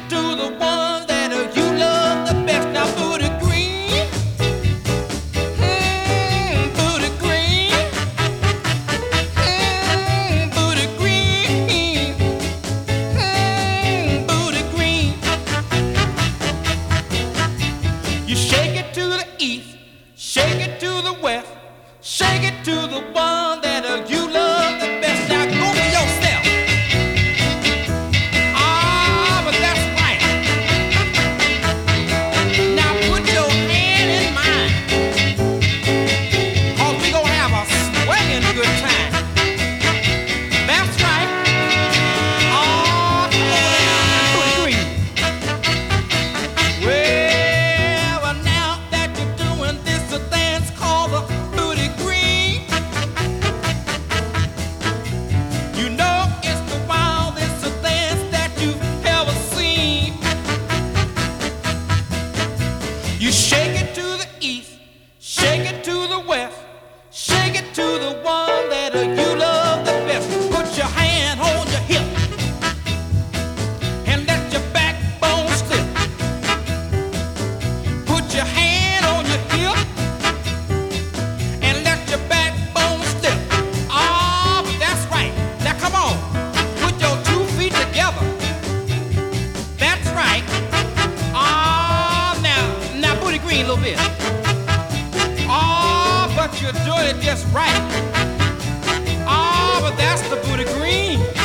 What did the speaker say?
to the one that you love the best. Now, Booty Green, Booty Green, Booty Green, Booty Green. You shake it to the east, shake it to the west, shake it to the one that you love the best. Now go for yourself. Ah, but that's right. Now put your hand in mine, 'cause we gonna have a swinging good time. That's right. Ah, come on now, Booty Green. Well, now that you're doing this dance called the Booty Green, you know it's the wildest dance that you've ever seen. You shake it to the east, shake it to the west, shake it to the one that you love the best. Put your hand on your hip and let your backbone slip. Put your hand on your hip and let your backbone slip. Ah, but that's right. Now come on, put your 2 feet together. That's right. Ah, now Booty Green a little bit. Ah, but you're doing it just right. Ah, but that's the Booty Green.